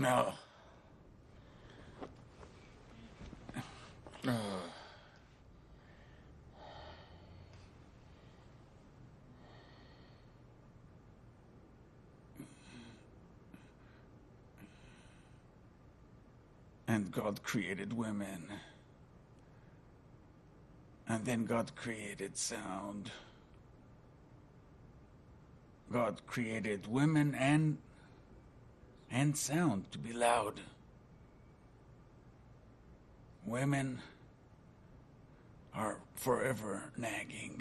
No. And God created women. And then God created sound. God created women and sound to be loud. Women are forever nagging.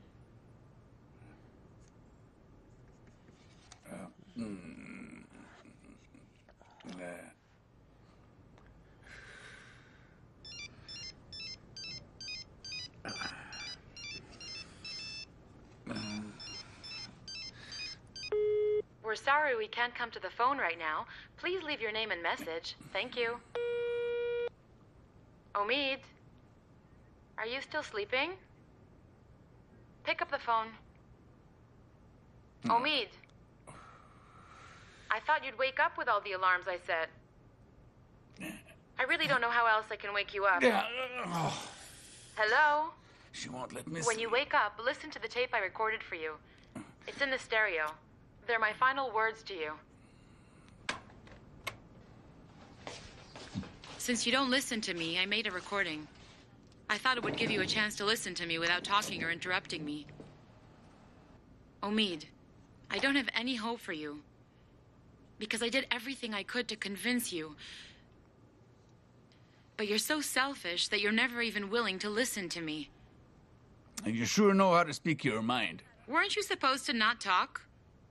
We're sorry we can't come to the phone right now. Please leave your name and message. Thank you. Omid? Are you still sleeping? Pick up the phone. Omid? I thought you'd wake up with all the alarms I set. I really don't know how else I can wake you up. Hello? She won't let me When you wake up, listen to the tape I recorded for you. It's in the stereo. They're my final words to you. Since you don't listen to me, I made a recording. I thought it would give you a chance to listen to me without talking or interrupting me. Omid, I don't have any hope for you. Because I did everything I could to convince you. But you're so selfish that you're never even willing to listen to me. And you sure know how to speak your mind. Weren't you supposed to not talk?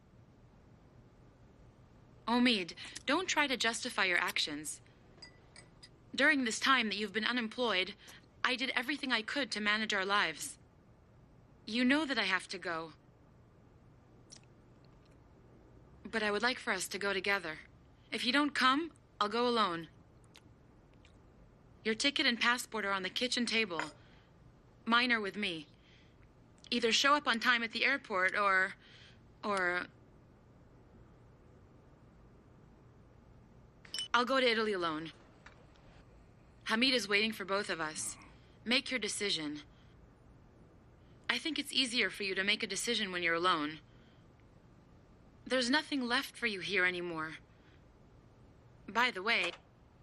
Omid, don't try to justify your actions. During this time that you've been unemployed, I did everything I could to manage our lives. You know that I have to go. But I would like for us to go together. If you don't come, I'll go alone. Your ticket and passport are on the kitchen table. Mine are with me. Either show up on time at the airport or... I'll go to Italy alone. Hamid is waiting for both of us. Make your decision. I think it's easier for you to make a decision when you're alone. There's nothing left for you here anymore. By the way...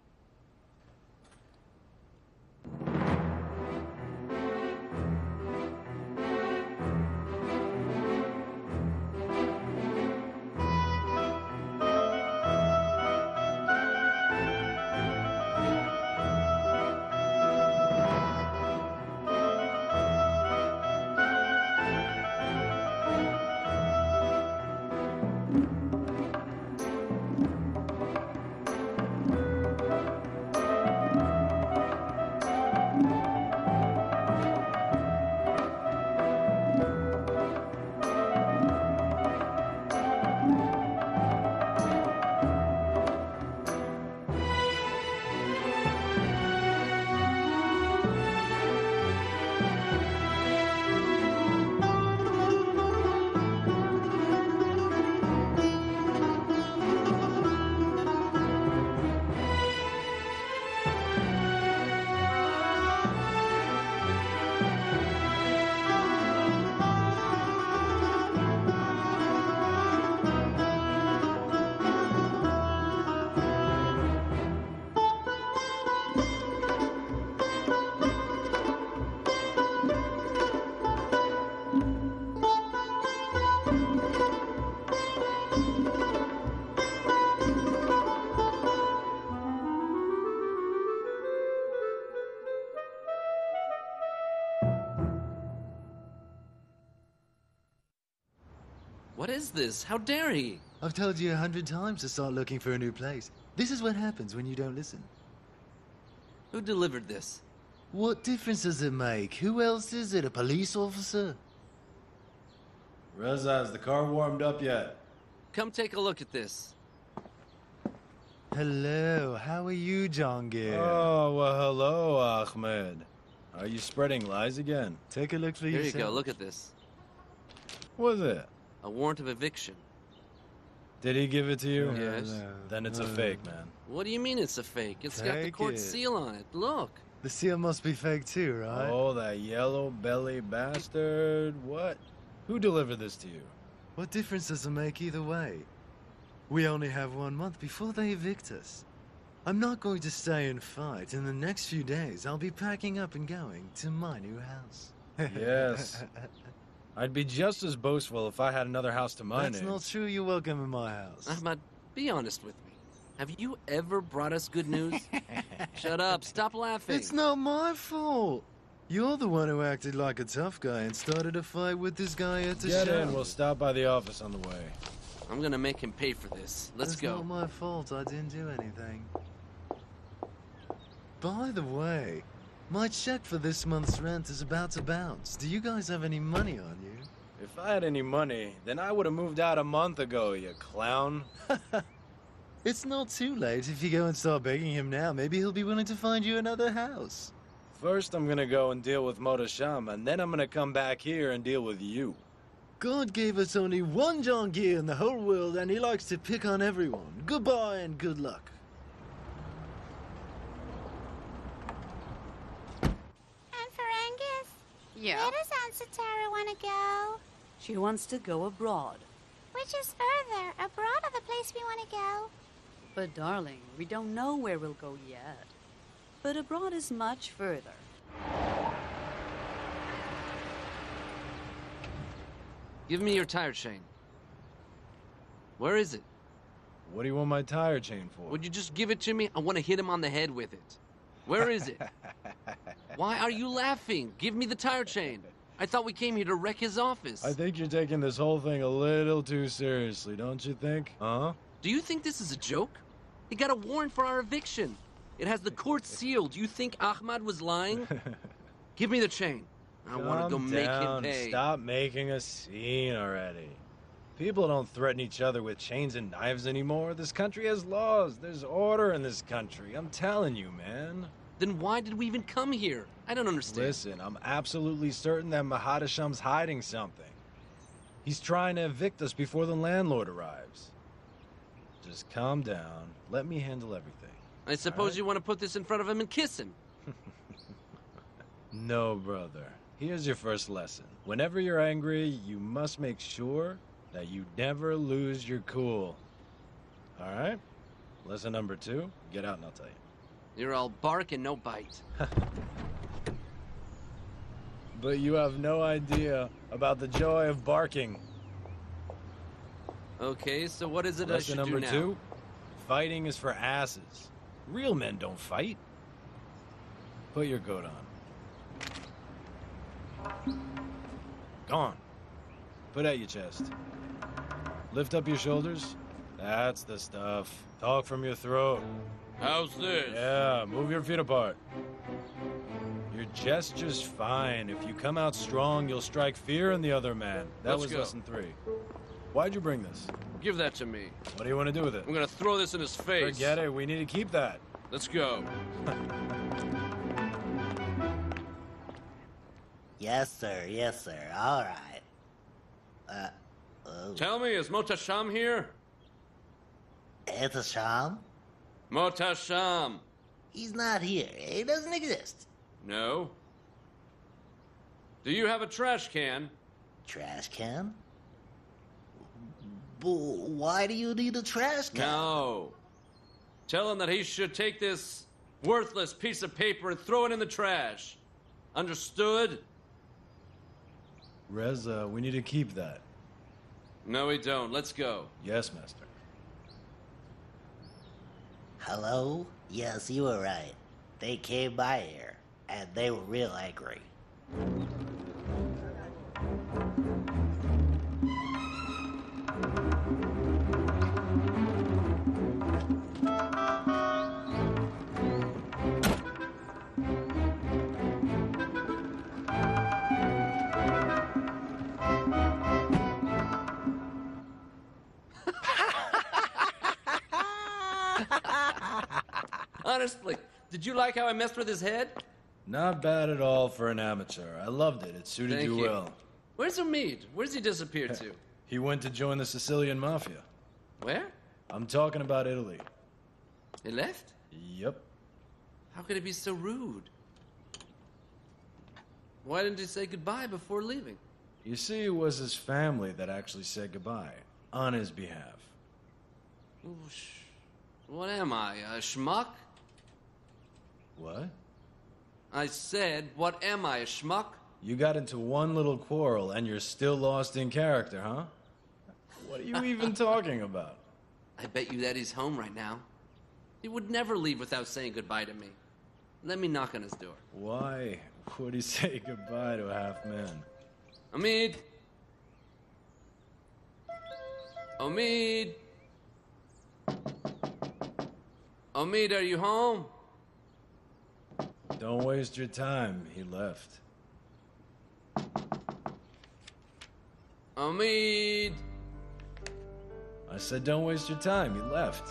What is this? How dare he? I've told you 100 times to start looking for a new place. This is what happens when you don't listen. Who delivered this? What difference does it make? Who else is it? A police officer? Reza, is the car warmed up yet? Come take a look at this. Hello, how are you, Jahangir? Oh, well, hello, Ahmed. Are you spreading lies again? Take a look for Here yourself. you go, look at this. What is it? A warrant of eviction. Did he give it to you? Yes. Then it's a fake, man. What do you mean it's a fake? It's got the Fake court it. seal on it. Look. The seal must be fake too, right? Oh, that yellow belly bastard. What? Who delivered this to you? What difference does it make either way? We only have 1 month before they evict us. I'm not going to stay and fight. In the next few days, I'll be packing up and going to my new house. Yes. I'd be just as boastful if I had another house to my That's name. not true. You're welcome in my house. Ahmad, be honest with me. Have you ever brought us good news? Shut up. Stop laughing. It's not my fault. You're the one who acted like a tough guy and started a fight with this guy at the Get show. in. We'll stop by the office on the way. I'm gonna make him pay for this. Let's It's go. not my fault. I didn't do anything. By the way, my check for this month's rent is about to bounce. Do you guys have any money on you? If I had any money, then I would have moved out a month ago, you clown. It's not too late if you go and start begging him now. Maybe he'll be willing to find you another house. First, I'm gonna go and deal with Motasham, and then I'm gonna come back here and deal with you. God gave us only one John Gear in the whole world, and he likes to pick on everyone. Goodbye and good luck. And Ferengus? Yeah. Where does Aunt Satara want to go? She wants to go abroad. Which is further, abroad or the place we want to go? But darling, we don't know where we'll go yet. But abroad is much further. Give me your tire chain. Where is it? What do you want my tire chain for? Would you just give it to me? I want to hit him on the head with it. Where is it? Why are you laughing? Give me the tire chain. I thought we came here to wreck his office. I think you're taking this whole thing a little too seriously, don't you think? Huh? Do you think this is a joke? He got a warrant for our eviction. It has the court seal. Do you think Ahmad was lying? Give me the chain. I want to go Calm make down. him pay. Stop making a scene already. People don't threaten each other with chains and knives anymore. This country has laws. There's order in this country. I'm telling you, man. Then why did we even come here? I don't understand. Listen, I'm absolutely certain that Mahadasham's hiding something. He's trying to evict us before the landlord arrives. Just calm down. Let me handle everything. I suppose you want to put this in front of him and kiss him. No, brother. Here's your first lesson. Whenever you're angry, you must make sure that you never lose your cool. All right? Lesson number 2, get out and I'll tell you. You're all bark and no bite. But you have no idea about the joy of barking. Okay, so what is it I Lesson should do number now? 2, fighting is for asses. Real men don't fight. Put your coat on. Gone. Put out your chest. Lift up your shoulders. That's the stuff. Talk from your throat. How's this? Yeah, move your feet apart. Your gesture's fine. If you come out strong, you'll strike fear in the other man. That Let's was go. lesson 3. Why'd you bring this? Give that to me. What do you want to do with it? I'm gonna throw this in his face. Forget it. We need to keep that. Let's go. Yes, sir. Yes, sir. All right. Tell me, is Motasham here? It's a sham. Motasham. He's not here. He doesn't exist. No. Do you have a trash can? Trash can? Why do you need a trash can? No. Tell him that he should take this worthless piece of paper and throw it in the trash. Understood? Reza, we need to keep that. No, we don't. Let's go. Yes, master. Hello? Yes, you were right. They came by here, and they were real angry. Honestly, did you like how I messed with his head? Not bad at all for an amateur. I loved it. It suited Thank you you. well. Where's Omid? Where's he disappeared to? He went to join the Sicilian Mafia. Where? I'm talking about Italy. He left? Yep. How could he be so rude? Why didn't he say goodbye before leaving? You see, it was his family that actually said goodbye on his behalf. What am I, a schmuck? What? I said, what am I, a schmuck? You got into one little quarrel and you're still lost in character, huh? What are you even talking about? I bet you that he's home right now. He would never leave without saying goodbye to me. Let me knock on his door. Why would he say goodbye to a half-man? Omid! Omid! Omid, are you home? Don't waste your time. He left. Omid! I said don't waste your time. He left.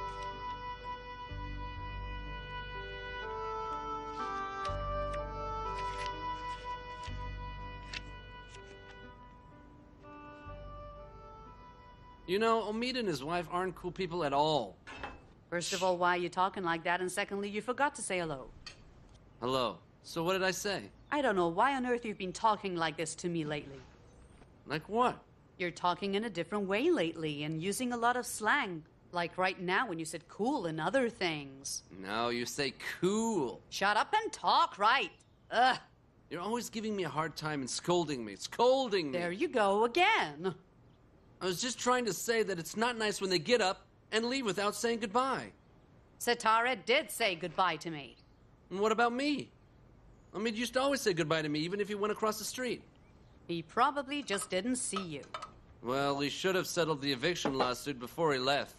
You know, Omid and his wife aren't cool people at all. First of all, why are you talking like that? And secondly, you forgot to say hello. Hello. So what did I say? I don't know why on earth you've been talking like this to me lately. Like what? You're talking in a different way lately and using a lot of slang. Like right now when you said cool and other things. No, you say cool. Shut up and talk, right? Ugh. You're always giving me a hard time and scolding me. Scolding me. There you go again. I was just trying to say that it's not nice when they get up and leave without saying goodbye. Satara did say goodbye to me. And what about me? Omid used to always say goodbye to me, even if he went across the street. He probably just didn't see you. Well, he should have settled the eviction lawsuit before he left.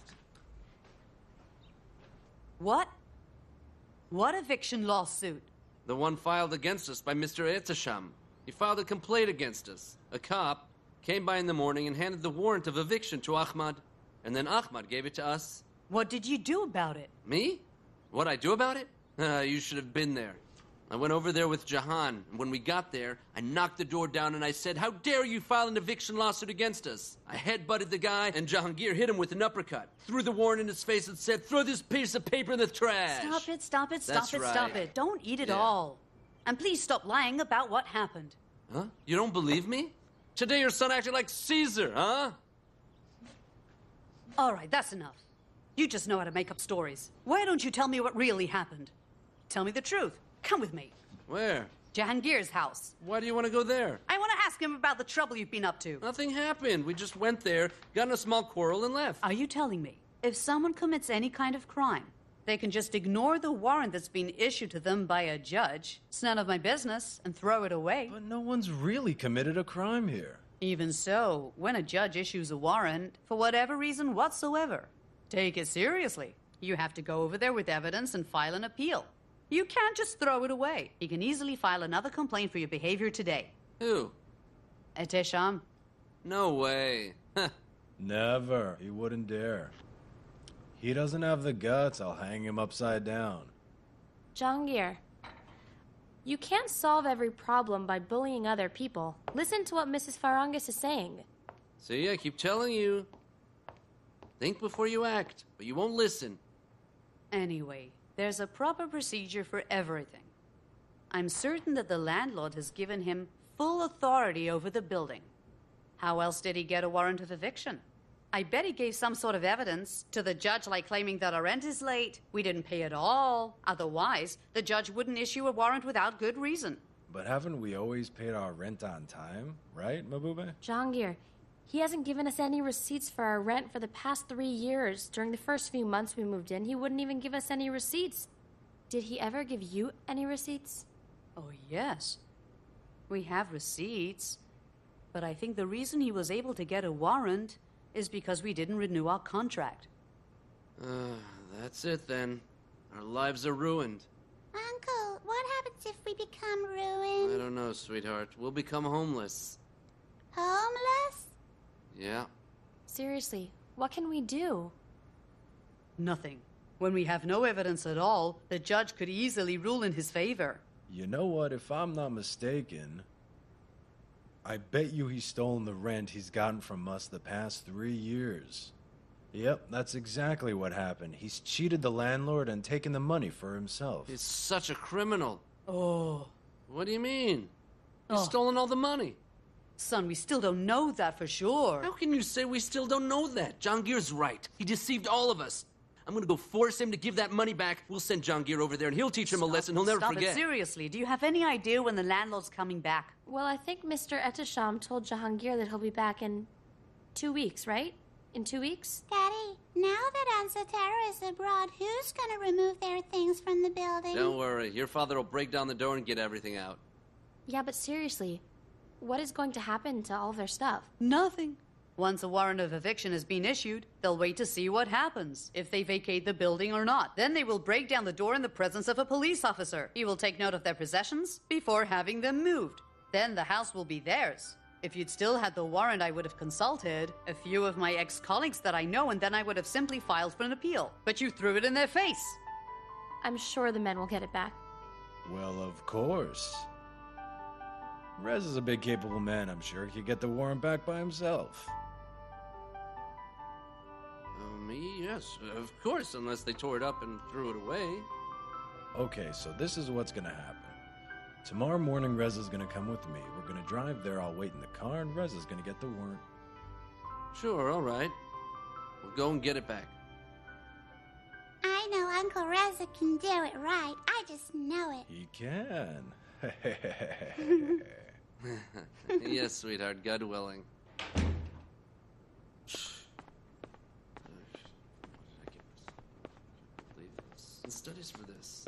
What? What eviction lawsuit? The one filed against us by Mr. Etesham. He filed a complaint against us. A cop came by in the morning and handed the warrant of eviction to Ahmad. And then Ahmad gave it to us. What did you do about it? Me? What'd I do about it? You should have been there. I went over there with Jahan, and when we got there, I knocked the door down and I said, "How dare you file an eviction lawsuit against us?" I headbutted the guy, and Jahangir hit him with an uppercut, threw the warrant in his face and said, "Throw this piece of paper in the trash." Stop it, stop it, stop That's it, right. stop it. Don't eat it Yeah. all. And please stop lying about what happened. Huh? You don't believe me? Today your son acted like Caesar, huh? All right, that's enough. You just know how to make up stories. Why don't you tell me what really happened? Tell me the truth. Come with me. Where? Jahangir's house. Why do you want to go there? I want to ask him about the trouble you've been up to. Nothing happened. We just went there, got in a small quarrel, and left. Are you telling me if someone commits any kind of crime, they can just ignore the warrant that's been issued to them by a judge, it's none of my business, and throw it away? But no one's really committed a crime here. Even so, when a judge issues a warrant, for whatever reason whatsoever, take it seriously. You have to go over there with evidence and file an appeal. You can't just throw it away. You can easily file another complaint for your behavior today. Who? Etesham. No way. Never. He wouldn't dare. He doesn't have the guts. I'll hang him upside down. Jahangir, you can't solve every problem by bullying other people. Listen to what Mrs. Farangas is saying. See, I keep telling you. Think before you act, but you won't listen. Anyway, there's a proper procedure for everything. I'm certain that the landlord has given him full authority over the building. How else did he get a warrant of eviction? I bet he gave some sort of evidence to the judge, like claiming that our rent is late, we didn't pay at all. Otherwise, the judge wouldn't issue a warrant without good reason. But haven't we always paid our rent on time? Right, Mabube? Jahangir, he hasn't given us any receipts for our rent for the past 3 years. During the first few months we moved in, he wouldn't even give us any receipts. Did he ever give you any receipts? Oh, yes. We have receipts. But I think the reason he was able to get a warrant is because we didn't renew our contract. That's it then. Our lives are ruined. Uncle, what happens if we become I ruined? don't know, sweetheart. We'll become homeless. Homeless? Yeah. Seriously, what can we do? Nothing. When we have no evidence at all, the judge could easily rule in his favor. You know what? If I'm not mistaken, I bet you he's stolen the rent he's gotten from us the past 3 years. Yep, that's exactly what happened. He's cheated the landlord and taken the money for himself. He's such a criminal. Oh. What do you mean? He's Oh. stolen all the money. Son, we still don't know that for sure. How can you say we still don't know that? John Gear's right. He deceived all of us. I'm gonna go force him to give that money back. We'll send John Gear over there and he'll teach him a lesson he'll never Stop forget. it, seriously. Do you have any idea when the landlord's coming back? Well, I think Mr. Etisham told Jahangir that he'll be back in 2 weeks, right? In 2 weeks? Daddy, now that Ansatara is abroad, who's gonna remove their things from the building? Don't worry. Your father will break down the door and get everything out. Yeah, but seriously, what is going to happen to all of their stuff? Nothing. Once a warrant of eviction has been issued, they'll wait to see what happens, if they vacate the building or not. Then they will break down the door in the presence of a police officer. He will take note of their possessions before having them moved. Then the house will be theirs. If you'd still had the warrant, I would have consulted a few of my ex-colleagues that I know, and then I would have simply filed for an appeal. But you threw it in their face. I'm sure the men will get it back. Well, of course. Rez is a big, capable man. I'm sure he could get the warrant back by himself. Me? Yes, of course, unless they tore it up and threw it away. Okay, so this is what's gonna happen. Tomorrow morning, Rez is gonna come with me. We're gonna drive there, I'll wait in the car, and Rez is gonna get the warrant. Sure, all right. We'll go and get it back. I know Uncle Reza can do it right. I just know it. He can. Yes, sweetheart, God willing. The studies for this.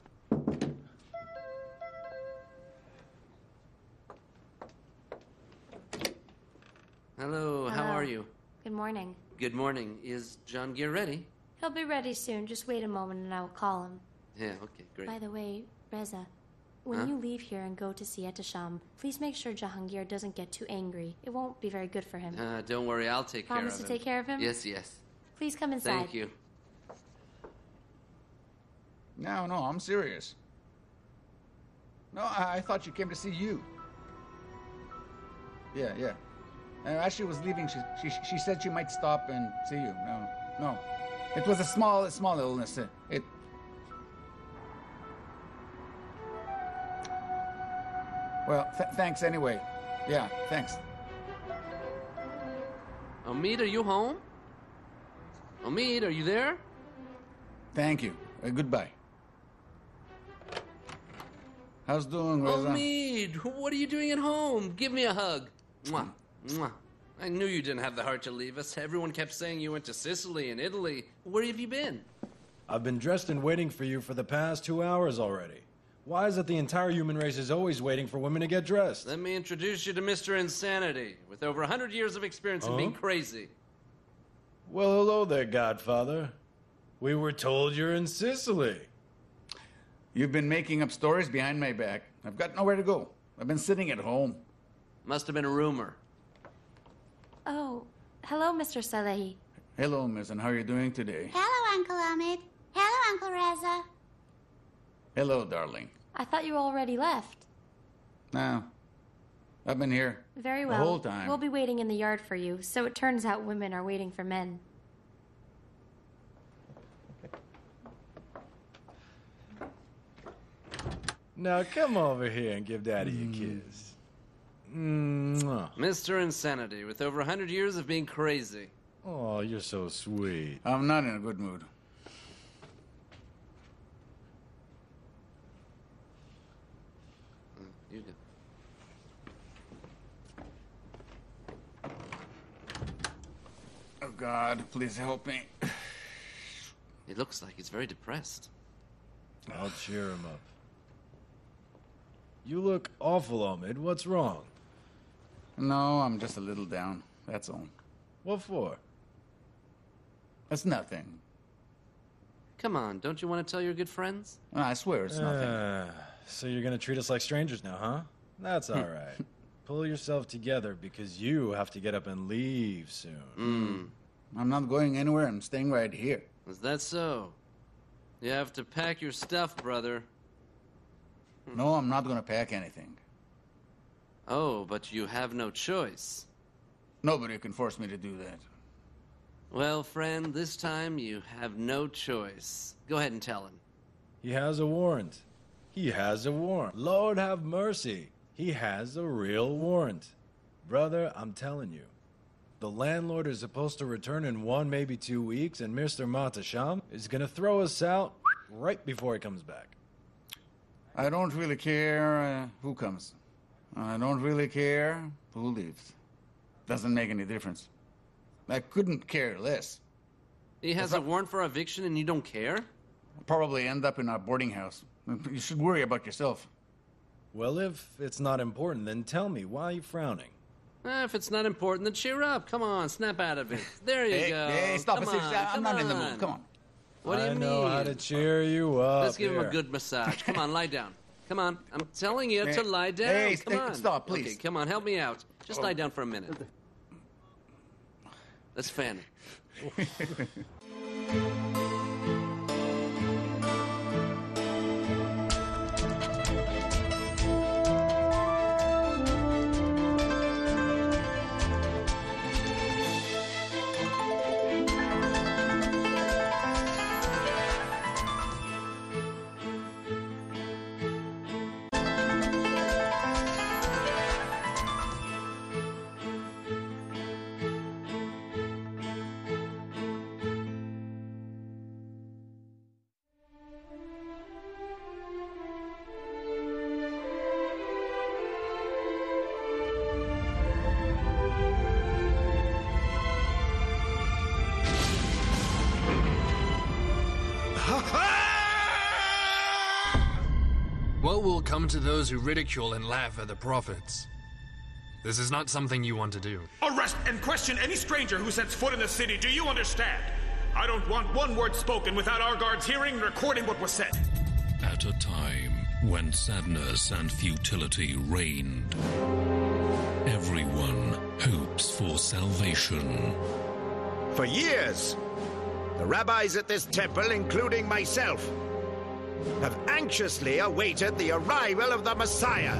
Hello, how Hello. are you? Good morning. Good morning. Is John Gear ready? He'll be ready soon. Just wait a moment and I will call him. Yeah, okay, great. By the way, Reza, when Huh? you leave here and go to see Etisham, please make sure Jahangir doesn't get too angry. It won't be very good for him. Don't worry, I'll take care of him. Promise to take care of him? Yes, yes. Please come inside. Thank you. No, I'm serious. No, I thought she came to see you. Yeah. As she was leaving, she said she might stop and see you. No. It was a small illness. Well, thanks anyway. Yeah, thanks. Omid, are you home? Omid, are you there? Thank you. Goodbye. How's doing, Reza? Omid, what are you doing at home? Give me a hug. Mwah, mwah. I knew you didn't have the heart to leave us. Everyone kept saying you went to Sicily and Italy. Where have you been? I've been dressed and waiting for you for the past 2 hours already. Why is it the entire human race is always waiting for women to get dressed? Let me introduce you to Mr. Insanity, with over 100 years of experience in being crazy. Well, hello there, Godfather. We were told you're in Sicily. You've been making up stories behind my back. I've got nowhere to go. I've been sitting at home. Must have been a rumor. Oh, hello, Mr. Salehi. Hello, Miss, and how are you doing today? Hello, Uncle Ahmed. Hello, Uncle Reza. Hello, darling. I thought you already left. No, I've been here Very the well. whole time. We'll be waiting in the yard for you, so it turns out women are waiting for men. Now come over here and give Daddy a kiss. Mwah. Mr. Insanity, with over 100 years of being crazy. Oh, you're so sweet. I'm not in a good mood. You go. Oh, God, please help me. It looks like he's very depressed. I'll cheer him up. You look awful, Ahmed. What's wrong? No, I'm just a little down. That's all. What for? It's nothing. Come on, don't you want to tell your good friends? I swear it's nothing. So you're gonna treat us like strangers now, huh? That's all right. Pull yourself together because you have to get up and leave soon. I'm not going anywhere. I'm staying right here. Is that so? You have to pack your stuff, brother. No, I'm not going to pack anything. Oh, but you have no choice. Nobody can force me to do that. Well, friend, this time you have no choice. Go ahead and tell him. He has a warrant. He has a warrant. Lord have mercy. He has a real warrant. Brother, I'm telling you. The landlord is supposed to return in 1, maybe 2 weeks, and Mr. Matasham is gonna throw us out right before he comes back. I don't really care who comes. I don't really care who leaves. Doesn't make any difference. I couldn't care less. He has a warrant for eviction and you don't care? I'll probably end up in a boarding house. You should worry about yourself. Well, if it's not important, then tell me, why are you frowning? If it's not important, then cheer up. Come on, snap out of it. There you go. Hey, stop Come it. on, I'm not in the mood. Come on. What do you mean? I know how to cheer you up. Let's give him a Here. good massage. Come on, lie down. Come on. I'm telling you to lie down. Hey, come on. stop, please. Okay, come on, help me out. Just lie down for a minute. Let's fan it. What will come to those who ridicule and laugh at the prophets? This is not something you want to do. Arrest and question any stranger who sets foot in the city, do you understand? I don't want one word spoken without our guards hearing and recording what was said. At a time when sadness and futility reigned, everyone hopes for salvation. For years, the rabbis at this temple, including myself, have anxiously awaited the arrival of the Messiah.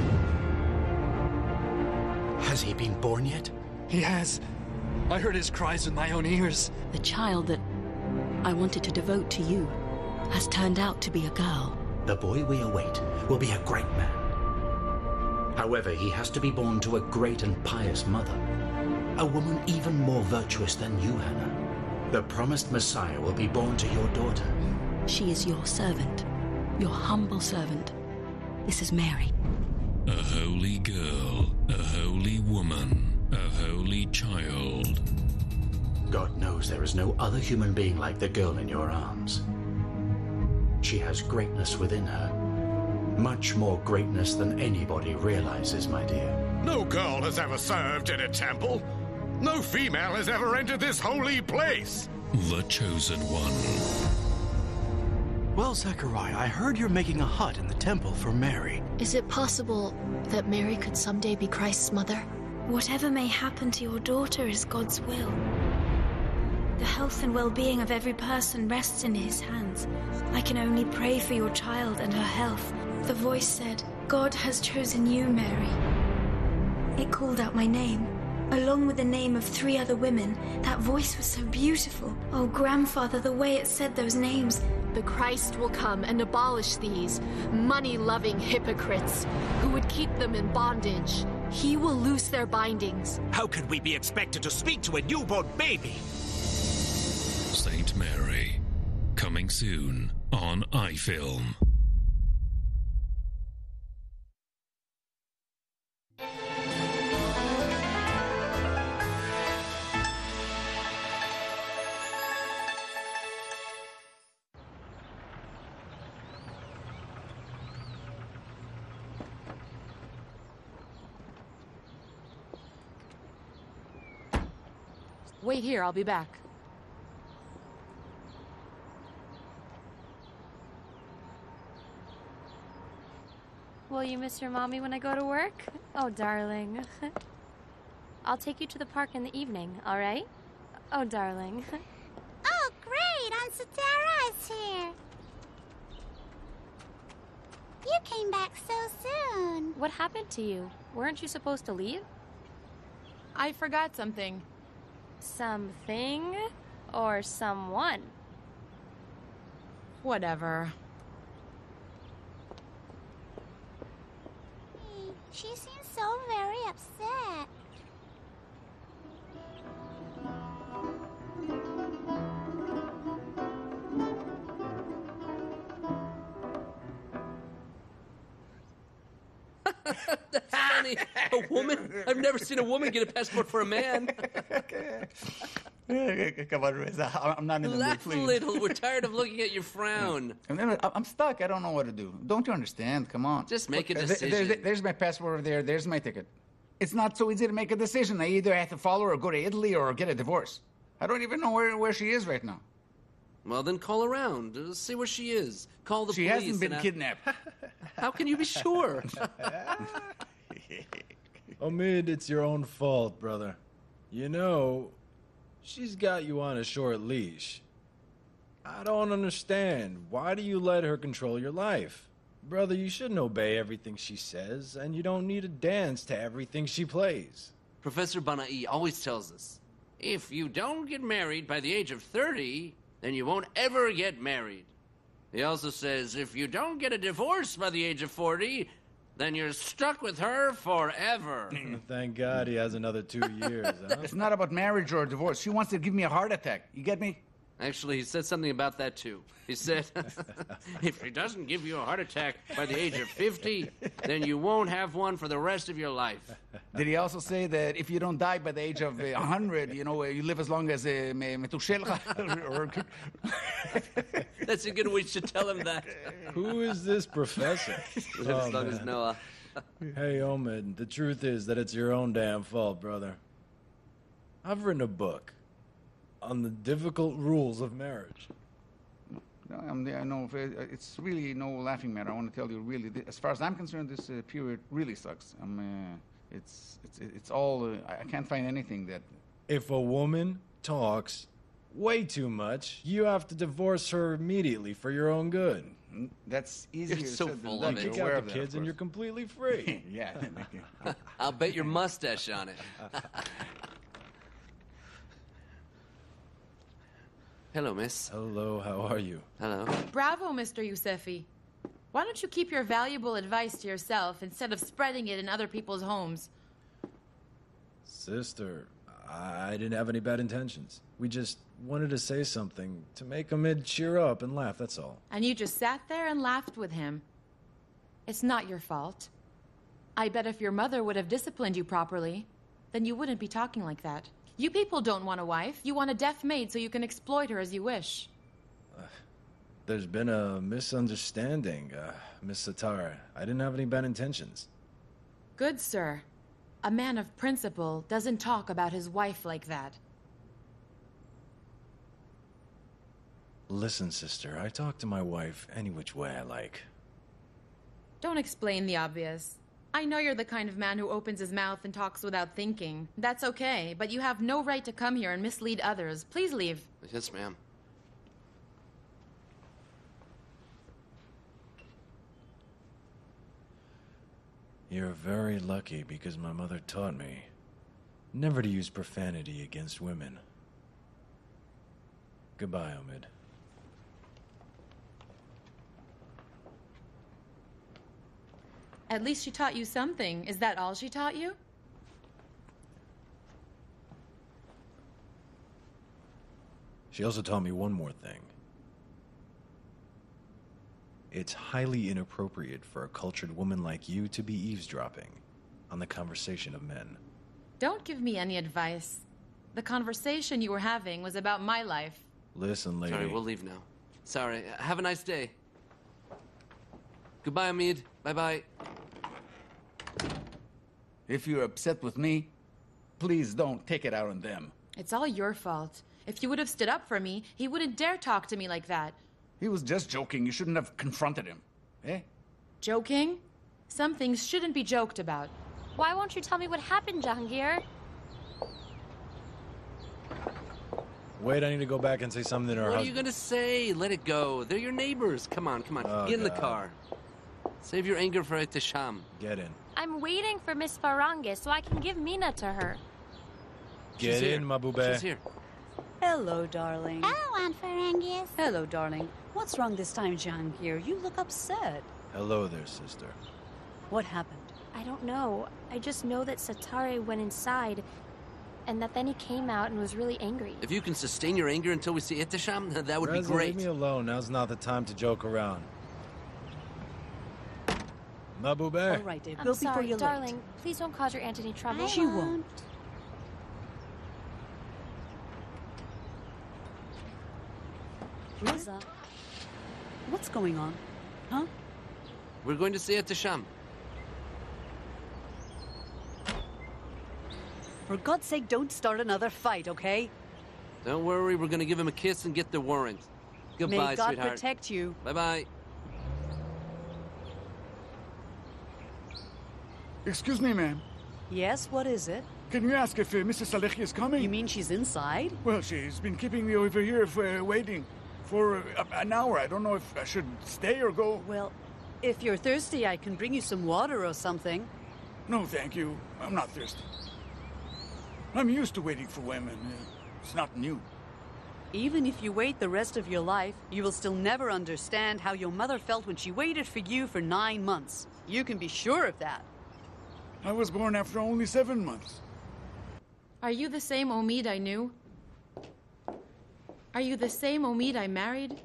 Has he been born yet? He has. I heard his cries with my own ears. The child that I wanted to devote to you has turned out to be a girl. The boy we await will be a great man. However, he has to be born to a great and pious mother, a woman even more virtuous than you, Hannah. The promised Messiah will be born to your daughter. She is your servant, your humble servant. This is Mary. A holy girl, a holy woman, a holy child. God knows there is no other human being like the girl in your arms. She has greatness within her. Much more greatness than anybody realizes, my dear. No girl has ever served in a temple. No female has ever entered this holy place. The chosen one. Well, Zechariah, I heard you're making a hut in the temple for Mary. Is it possible that Mary could someday be Christ's mother? Whatever may happen to your daughter is God's will. The health and well-being of every person rests in his hands. I can only pray for your child and her health. The voice said, God has chosen you, Mary. It called out my name, along with the name of 3 other women. That voice was so beautiful. Oh, grandfather, the way it said those names. The Christ will come and abolish these money-loving hypocrites who would keep them in bondage. He will loose their bindings. How could we be expected to speak to a newborn baby? Saint Mary. Coming soon on iFilm. Wait here, I'll be back. Will you miss your mommy when I go to work? Oh, darling. I'll take you to the park in the evening, all right? Oh, darling. Oh, great! Aunt Satara is here. You came back so soon. What happened to you? Weren't you supposed to leave? I forgot something. Something or someone? Whatever. She seems so very upset. That's funny. A woman? I've never seen a woman get a passport for a man. Come on, Reza. I'm not in the mood, Laugh a please. little. We're tired of looking at your frown. I'm stuck. I don't know what to do. Don't you understand? Come on. Just make a Look, decision. There's my passport over there. There's my ticket. It's not so easy to make a decision. I either have to follow her or go to Italy or get a divorce. I don't even know where she is right now. Well, then call around. See where she is. Call the She police. hasn't been and kidnapped. How can you be sure? Omid, it's your own fault, brother. You know, she's got you on a short leash. I don't understand. Why do you let her control your life? Brother, you shouldn't obey everything she says, and you don't need to dance to everything she plays. Professor Banai always tells us, if you don't get married by the age of 30, then you won't ever get married. He also says, if you don't get a divorce by the age of 40, then you're stuck with her forever. Thank God he has another 2 years, huh? It's not about marriage or divorce. She wants to give me a heart attack. You get me? Actually, he said something about that, too. He said, if he doesn't give you a heart attack by the age of 50, then you won't have one for the rest of your life. Did he also say that if you don't die by the age of 100, you know, you live as long as Methuselah? That's a good way to tell him that. Who is this professor? Live as long as Noah. Hey, Omid, the truth is that it's your own damn fault, brother. I've written a book on the difficult rules of marriage. No, I know it's really no laughing matter. I want to tell you, really, as far as I'm concerned, this period really sucks. It's all. I can't find anything that. If a woman talks way too much, you have to divorce her immediately for your own good. That's easier You're so said than full done. of You it. You're aware got of the that, kids of and you're course. completely free. Yeah. I'll bet your mustache on it. Hello, miss. Hello, how are you? Hello. Bravo, Mr. Yousefi. Why don't you keep your valuable advice to yourself instead of spreading it in other people's homes? Sister, I didn't have any bad intentions. We just wanted to say something to make Omid cheer up and laugh, that's all. And you just sat there and laughed with him. It's not your fault. I bet if your mother would have disciplined you properly, then you wouldn't be talking like that. You people don't want a wife. You want a deaf maid so you can exploit her as you wish. There's been a misunderstanding, Miss Satar. I didn't have any bad intentions. Good, sir. A man of principle doesn't talk about his wife like that. Listen, sister, I talk to my wife any which way I like. Don't explain the obvious. I know you're the kind of man who opens his mouth and talks without thinking. That's okay, but you have no right to come here and mislead others. Please leave. Yes, ma'am. You're very lucky because my mother taught me never to use profanity against women. Goodbye, Omid. At least she taught you something. Is that all she taught you? She also taught me one more thing. It's highly inappropriate for a cultured woman like you to be eavesdropping on the conversation of men. Don't give me any advice. The conversation you were having was about my life. Listen, lady. Sorry, we'll leave now. Sorry. Have a nice day. Goodbye, Omid. Bye-bye. If you're upset with me, please don't take it out on them. It's all your fault. If you would have stood up for me, he wouldn't dare talk to me like that. He was just joking. You shouldn't have confronted him. Eh? Joking? Some things shouldn't be joked about. Why won't you tell me what happened, Jahangir? Wait, I need to go back and say something to her What are husband. you gonna say? Let it go. They're your neighbors. Come on, come on. Oh, Get in the God. car. Save your anger for Ihtisham. Get in. I'm waiting for Miss Farange so I can give Mina to her. Get She's in, here. Mabube. She's here. Hello, darling. Hello, Aunt Ferengius. Hello, darling. What's wrong this time, Jahangir? You look upset. Hello there, sister. What happened? I don't know. I just know that Satare went inside, and that then he came out and was really angry. If you can sustain your anger until we see Ittisham, that would be Reza, great. leave me alone. Now's not the time to joke around. Mabube. All right, Dave. I'm We'll sorry, before you're darling. Please don't cause your aunt any trouble. She won't. Reza, what's going on? Huh? We're going to see Ittisham. For God's sake, don't start another fight, okay? Don't worry, we're going to give him a kiss and get the warrant. Goodbye, May God sweetheart. protect you. Bye-bye. Excuse me, ma'am. Yes, what is it? Can you ask if Mrs. Salehi is coming? You mean she's inside? Well, she's been keeping me over here waiting for an hour. I don't know if I should stay or go. Well, if you're thirsty, I can bring you some water or something. No, thank you. I'm not thirsty. I'm used to waiting for women. It's not new. Even if you wait the rest of your life, you will still never understand how your mother felt when she waited for you for 9 months. You can be sure of that. I was born after only 7 months. Are you the same Omid I knew? Are you the same Omid I married?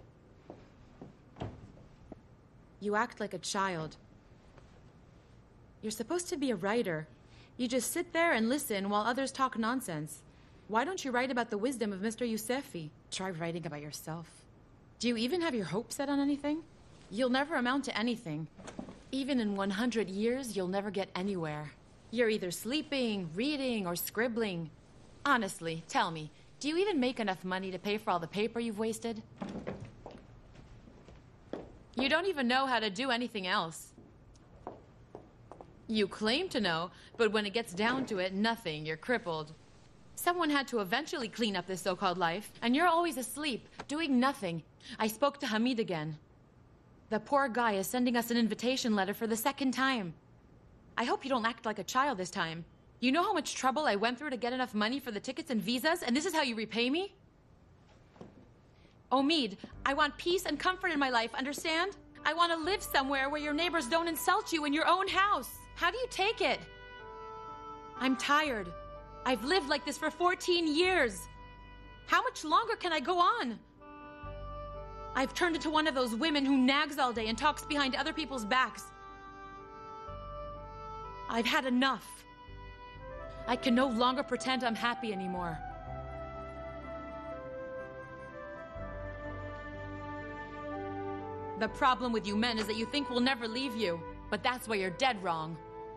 You act like a child. You're supposed to be a writer. You just sit there and listen while others talk nonsense. Why don't you write about the wisdom of Mr. Yusefi? Try writing about yourself. Do you even have your hopes set on anything? You'll never amount to anything. Even in 100 years, you'll never get anywhere. You're either sleeping, reading, or scribbling. Honestly, tell me, do you even make enough money to pay for all the paper you've wasted? You don't even know how to do anything else. You claim to know, but when it gets down to it, nothing. You're crippled. Someone had to eventually clean up this so-called life, and you're always asleep, doing nothing. I spoke to Hamid again. The poor guy is sending us an invitation letter for the 2nd time. I hope you don't act like a child this time. You know how much trouble I went through to get enough money for the tickets and visas, and this is how you repay me? Omid, I want peace and comfort in my life, understand? I want to live somewhere where your neighbors don't insult you in your own house. How do you take it? I'm tired. I've lived like this for 14 years. How much longer can I go on? I've turned into one of those women who nags all day and talks behind other people's backs. I've had enough. I can no longer pretend I'm happy anymore. The problem with you men is that you think we'll never leave you, but that's where you're dead wrong.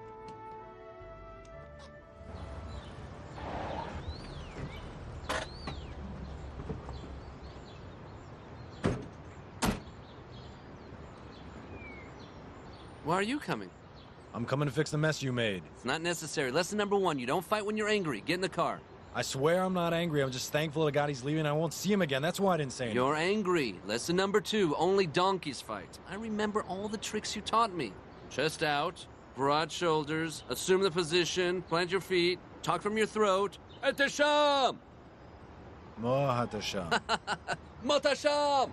Why are you coming? I'm coming to fix the mess you made. It's not necessary. Lesson number 1, you don't fight when you're angry. Get in the car. I swear I'm not angry. I'm just thankful to God he's leaving and I won't see him again. That's why I didn't say anything. You're angry. Lesson number 2, only donkeys fight. I remember all the tricks you taught me. Chest out, broad shoulders, assume the position, plant your feet, talk from your throat. Ittisham! Mohatasham. Matasham!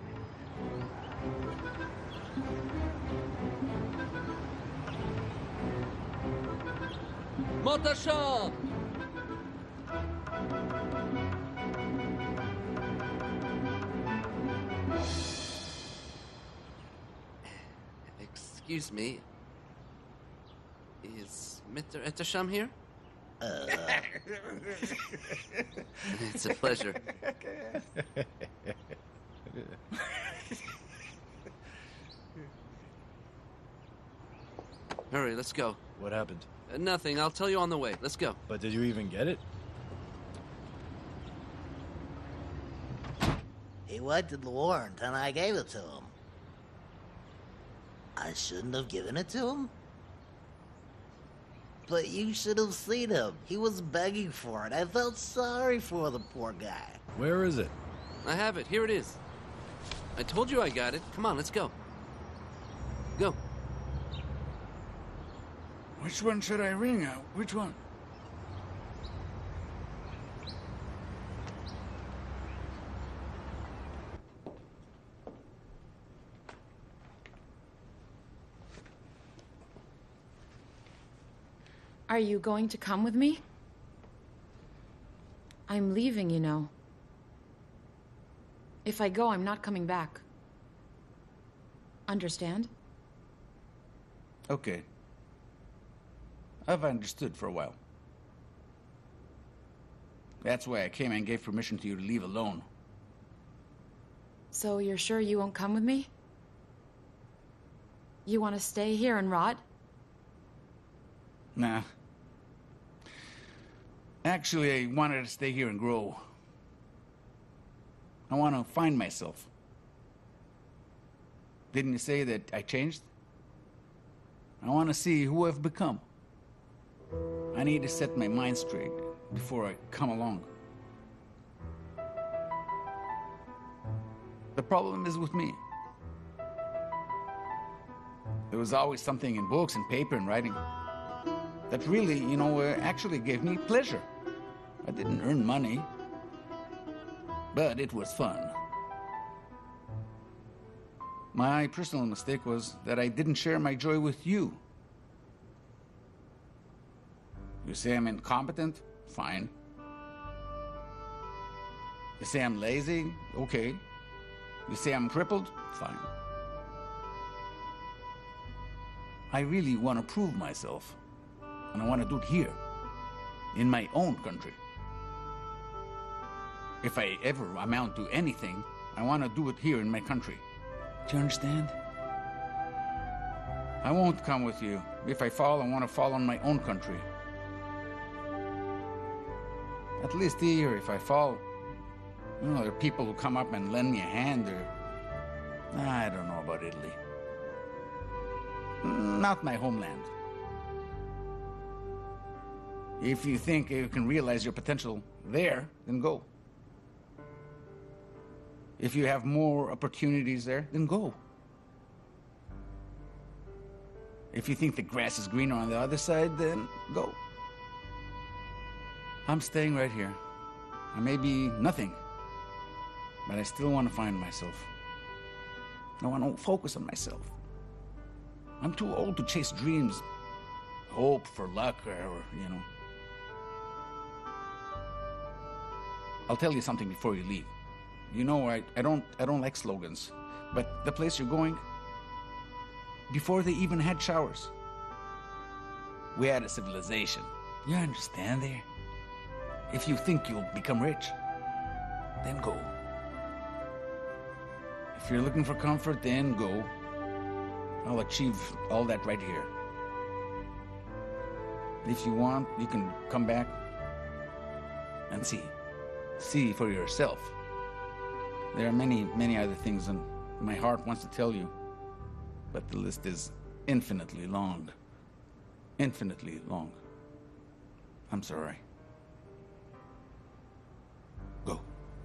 Matasham! Excuse me. Is Mr. Ittisham here? It's a pleasure. Hurry, let's go. What happened? Nothing. I'll tell you on the way. Let's go. But did you even get it? He wanted the warrant, and I gave it to him. I shouldn't have given it to him. But you should have seen him. He was begging for it. I felt sorry for the poor guy. Where is it? I have it. Here it is. I told you I got it. Come on, let's go. Go. Which one should I ring? Which one? Are you going to come with me? I'm leaving, you know. If I go, I'm not coming back. Understand? Okay. I've understood for a while. That's why I came and gave permission to you to leave alone. So you're sure you won't come with me? You want to stay here and rot? Nah. Actually, I wanted to stay here and grow. I want to find myself. Didn't you say that I changed? I want to see who I've become. I need to set my mind straight before I come along. The problem is with me. There was always something in books and paper and writing that really, actually gave me pleasure. I didn't earn money, but it was fun. My personal mistake was that I didn't share my joy with you. You say I'm incompetent? Fine. You say I'm lazy? Okay. You say I'm crippled? Fine. I really want to prove myself. And I want to do it here, in my own country. If I ever amount to anything, I want to do it here in my country. Do you understand? I won't come with you. If I fall, I want to fall in my own country. At least here, if I fall, there are people who come up and lend me a hand, or... I don't know about Italy. Not my homeland. If you think you can realize your potential there, then go. If you have more opportunities there, then go. If you think the grass is greener on the other side, then go. I'm staying right here. I may be nothing, but I still want to find myself. I want to focus on myself. I'm too old to chase dreams, hope for luck, or. I'll tell you something before you leave. I don't like slogans, but the place you're going, before they even had showers, we had a civilization. You understand there? If you think you'll become rich, then go. If you're looking for comfort, then go. I'll achieve all that right here. If you want, you can come back and see. See for yourself. There are many, many other things and my heart wants to tell you, but the list is infinitely long. Infinitely long. I'm sorry. Go.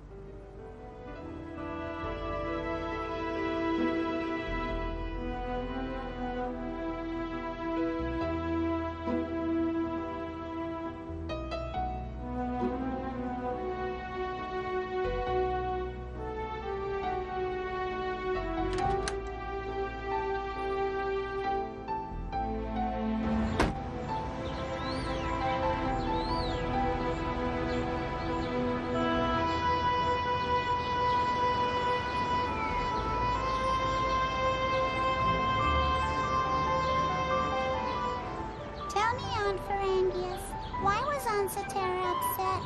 Tell me, Aunt Ferrangius, why was Aunt Cetera upset?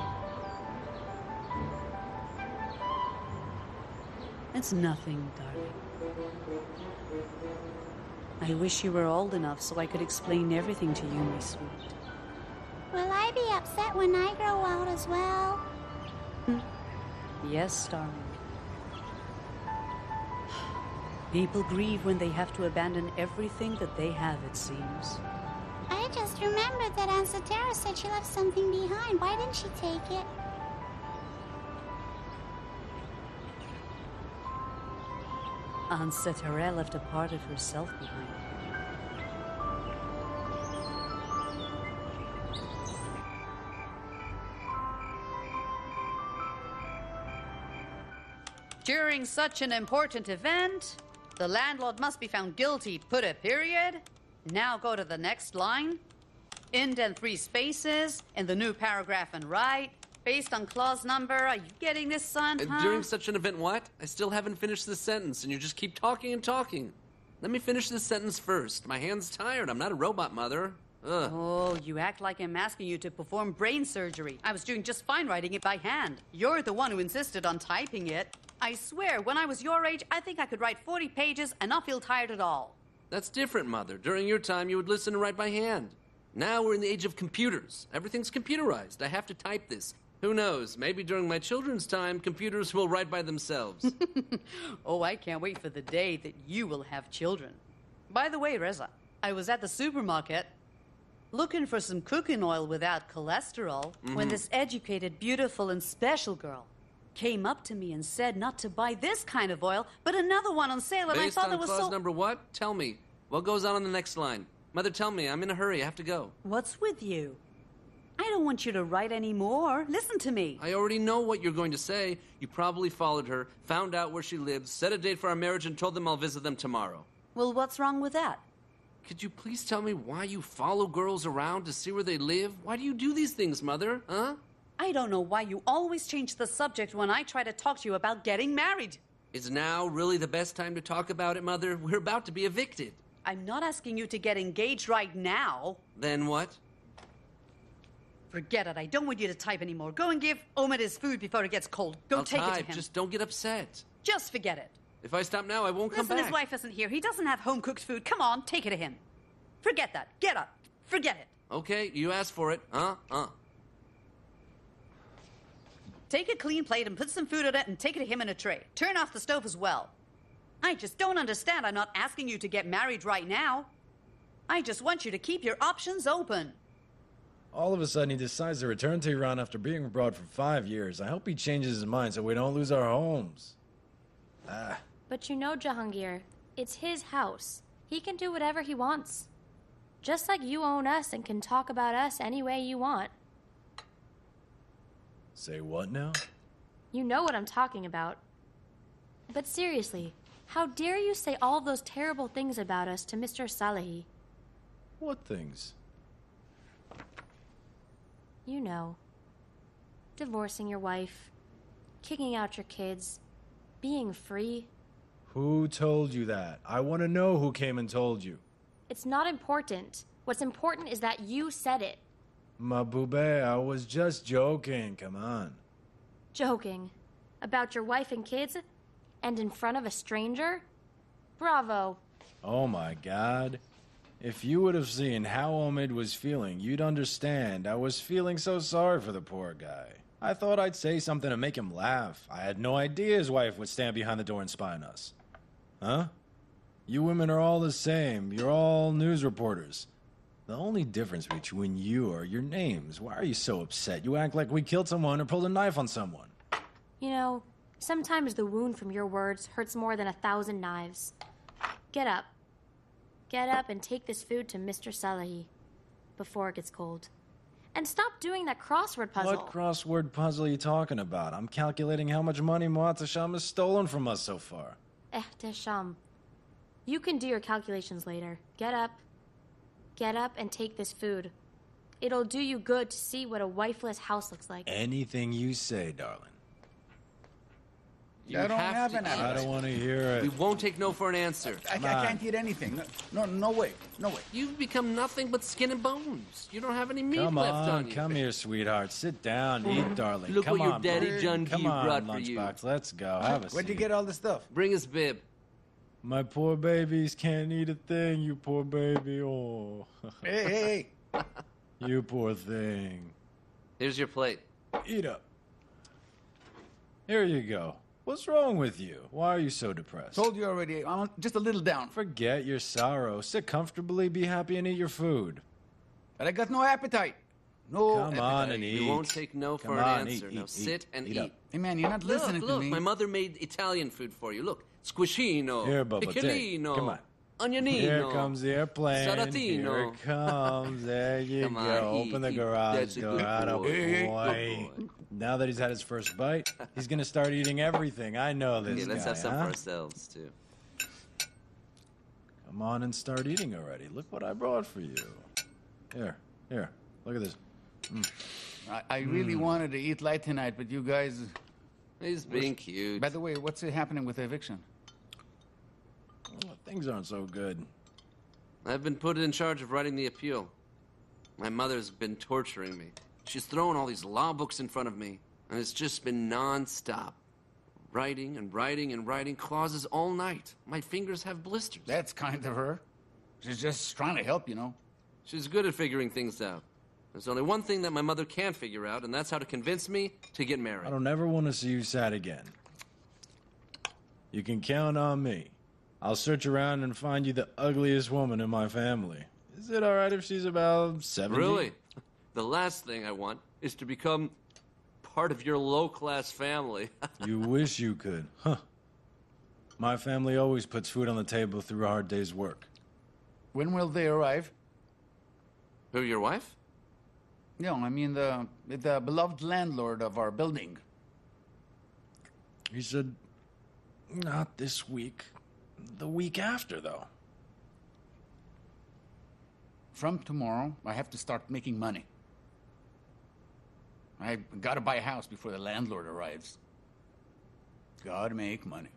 It's nothing, darling. I wish you were old enough so I could explain everything to you, my sweet. Will I be upset when I grow old as well? Yes, darling. People grieve when they have to abandon everything that they have, it seems. I just remembered that Aunt Cetera said she left something behind. Why didn't she take it? Aunt Cetera left a part of herself behind. During such an important event, the landlord must be found guilty, put a period. Now go to the next line. Indent 3 spaces, in the new paragraph and right, based on clause number. Are you getting this, son? Huh? During such an event, what? I still haven't finished the sentence, and you just keep talking and talking. Let me finish this sentence first. My hand's tired. I'm not a robot, Mother. Ugh. Oh, you act like I'm asking you to perform brain surgery. I was doing just fine writing it by hand. You're the one who insisted on typing it. I swear, when I was your age, I think I could write 40 pages and not feel tired at all. That's different, Mother. During your time, you would listen and write by hand. Now we're in the age of computers. Everything's computerized. I have to type this. Who knows? Maybe during my children's time, computers will write by themselves. Oh, I can't wait for the day that you will have children. By the way, Reza, I was at the supermarket looking for some cooking oil without cholesterol when this educated, beautiful, and special girl came up to me and said not to buy this kind of oil, but another one on sale, and I thought it was clause number what? Tell me. What goes on the next line? Mother, tell me. I'm in a hurry. I have to go. What's with you? I don't want you to write any more. Listen to me. I already know what you're going to say. You probably followed her, found out where she lives, set a date for our marriage, and told them I'll visit them tomorrow. Well, what's wrong with that? Could you please tell me why you follow girls around to see where they live? Why do you do these things, Mother? Huh? I don't know why you always change the subject when I try to talk to you about getting married. Is now really the best time to talk about it, Mother? We're about to be evicted. I'm not asking you to get engaged right now. Then what? Forget it. I don't want you to type anymore. Go and give Omid his food before it gets cold. Go I'll take type. it to him. Just don't get upset. Just forget it. If I stop now, I won't come back. Listen, his wife isn't here. He doesn't have home-cooked food. Come on, take it to him. Forget that. Get up. Forget it. Okay, you asked for it. Take a clean plate and put some food on it and take it to him in a tray. Turn off the stove as well. I just don't understand. I'm not asking you to get married right now. I just want you to keep your options open. All of a sudden, he decides to return to Iran after being abroad for 5 years. I hope he changes his mind so we don't lose our homes. But you know, Jahangir, it's his house. He can do whatever he wants. Just like you own us and can talk about us any way you want. Say what now? You know what I'm talking about. But seriously, how dare you say all those terrible things about us to Mr. Salehi? What things? You know. Divorcing your wife, kicking out your kids, being free. Who told you that? I want to know who came and told you. It's not important. What's important is that you said it. Mabube, I was just joking. Come on. Joking? About your wife and kids? And in front of a stranger? Bravo. Oh my God. If you would have seen how Omid was feeling, you'd understand. I was feeling so sorry for the poor guy. I thought I'd say something to make him laugh. I had no idea his wife would stand behind the door and spy on us. Huh? You women are all the same. You're all news reporters. The only difference between you are your names. Why are you so upset? You act like we killed someone or pulled a knife on someone. You know, sometimes the wound from your words hurts more than 1,000 knives. Get up. Get up and take this food to Mr. Salehi before it gets cold. And stop doing that crossword puzzle. What crossword puzzle are you talking about? I'm calculating how much money Mu'attasham has stolen from us so far. Ehtesham. You can do your calculations later. Get up. Get up and take this food. It'll do you good to see what a wifeless house looks like. Anything you say, darling. I don't have an appetite. I don't want to hear it. We won't take no for an answer. I can't eat anything. No way. No way. You've become nothing but skin and bones. You don't have any meat left on you. Come here, sweetheart. Sit down. Eat, darling. Look come what on, your daddy John Come Key on, brought for you. Lunchbox. Let's go. Have a seat. Where'd you get all this stuff? Bring his bib. My poor babies can't eat a thing, you poor baby. Oh. Hey. You poor thing. Here's your plate. Eat up. Here you go. What's wrong with you? Why are you so depressed? Told you already. I'm just a little down. Forget your sorrow. Sit comfortably, be happy, and eat your food. But I got no appetite. No Come appetite. on and eat. We won't take no for Come an on, answer. eat, Now eat, sit and eat eat. up. Hey, man, you're not listening look, to me. My mother made Italian food for you. Look, squishino, Here, Bubba, take. piccolino, Come on. onionino. Here comes the airplane. Salatino. Here it comes. There you Come go. on, Open the eat. garage That's a door. good Atta boy. boy. Good boy. Now that he's had his first bite, he's going to start eating everything. I know this Okay, let's guy, have some huh? for ourselves, too. Come on and start eating already. Look what I brought for you. Here, Here, look at this. I really wanted to eat light tonight, but you guys... He's being cute. By the way, what's happening with the eviction? Well, things aren't so good. I've been put in charge of writing the appeal. My mother's been torturing me. She's thrown all these law books in front of me, and it's just been non-stop. Writing and writing and writing clauses all night. My fingers have blisters. That's kind of her. She's just trying to help, you know. She's good at figuring things out. There's only one thing that my mother can't figure out, and that's how to convince me to get married. I don't ever want to see you sad again. You can count on me. I'll search around and find you the ugliest woman in my family. Is it all right if she's about 70? Really? The last thing I want is to become part of your low-class family. You wish you could, huh? My family always puts food on the table through a hard day's work. When will they arrive? Who, your wife? No, I mean the beloved landlord of our building. He said, not this week. The week after, though. From tomorrow, I have to start making money. I gotta buy a house before the landlord arrives. Gotta make money.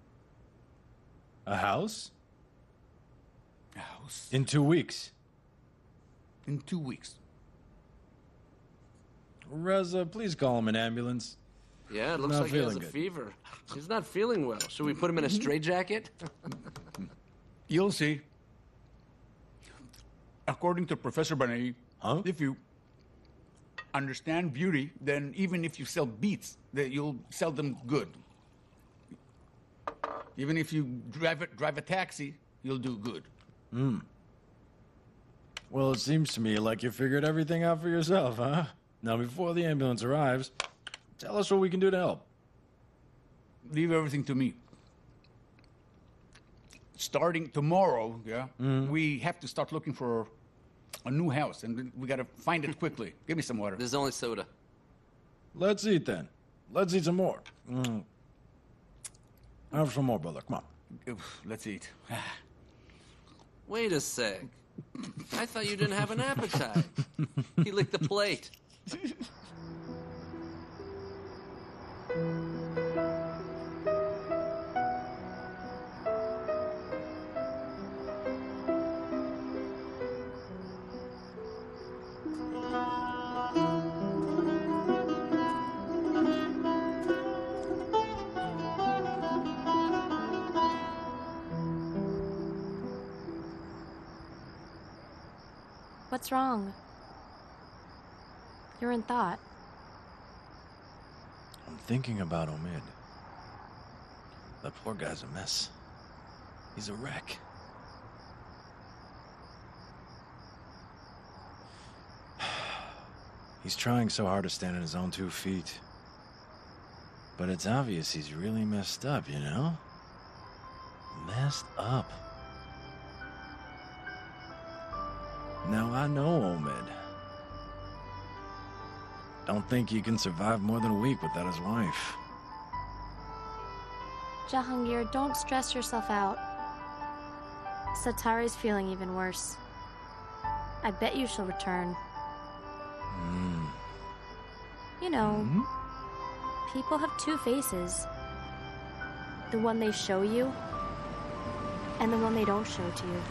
A house? A house? In 2 weeks? In 2 weeks. Reza, please call him an ambulance. Yeah, it looks Not like he has a feeling good. fever. He's not feeling well. Should we put him in a straitjacket? You'll see. According to Professor Barney, if you understand beauty, then even if you sell beets, that you'll sell them good. Even if you drive a taxi, you'll do good. Well, it seems to me like you figured everything out for yourself, huh? Now, before the ambulance arrives, tell us what we can do to help. Leave everything to me. Starting tomorrow, we have to start looking for a new house, and we gotta find it quickly. Give me some water. There's only soda. Let's eat, then. Let's eat some more. Have some more, brother. Come on. Let's eat. Wait a sec. I thought you didn't have an appetite. He licked the plate. What's wrong? You're in thought. I'm thinking about Omid. That poor guy's a mess. He's a wreck. He's trying so hard to stand on his own 2 feet. But it's obvious he's really messed up, you know? Messed up. Now I know Omid. Don't think he can survive more than a week without his wife. Jahangir, don't stress yourself out. Satari's feeling even worse. I bet you she'll return. You know, people have 2 faces. The one they show you, and the one they don't show to you.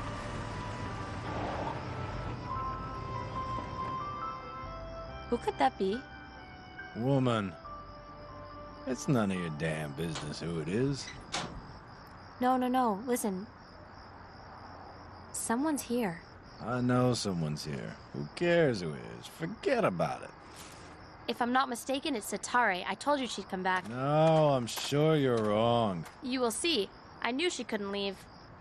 Who could that be? Woman. It's none of your damn business who it is. No. Listen. Someone's here. I know someone's here. Who cares who is? Forget about it. If I'm not mistaken, it's Satari. I told you she'd come back. No, I'm sure you're wrong. You will see. I knew she couldn't leave.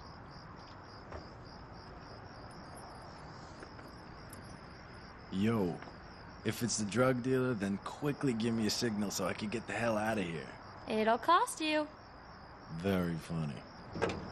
Yo, if it's the drug dealer, then quickly give me a signal so I can get the hell out of here. It'll cost you. Very funny.